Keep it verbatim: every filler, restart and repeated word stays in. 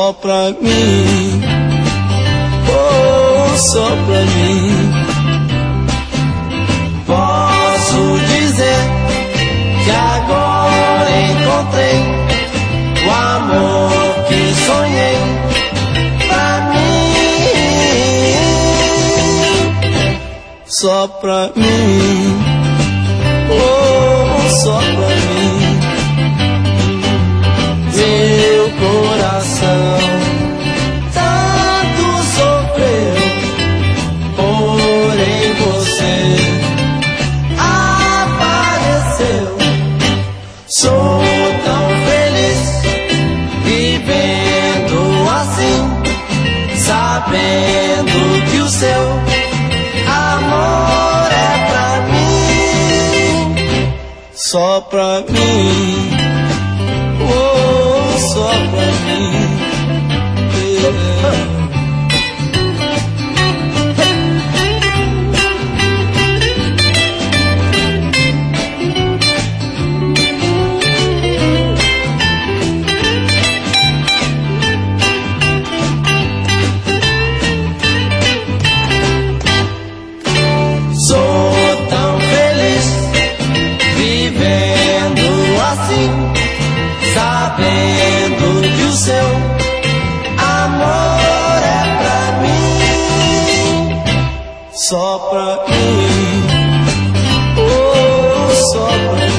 só pra mim, oh, só pra mim. Posso dizer que agora encontrei o amor que sonhei pra mim, só pra mim, oh, só pra mim. Meu coração tanto sofreu, porém você apareceu. Sou tão feliz vivendo assim, sabendo que o seu amor é pra mim, só pra mim, oh, só pra mim, yeah. Sou tão feliz vivendo assim, sabendo que o seu amor é pra mim, só pra mim, oh, só pra mim.